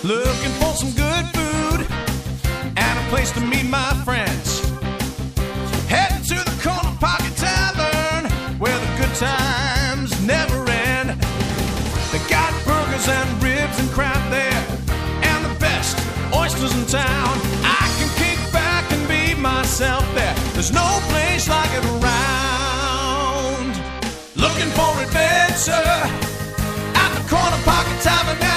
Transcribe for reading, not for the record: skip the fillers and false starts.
looking for some good food and a place to meet my friends. Heading to the Corner Pocket Tavern, where the good times never end. They got burgers and ribs and crab there, and the best oysters in town. I can kick back and be myself there. There's no place like it around. Looking for adventure at the Corner Pocket Tavern.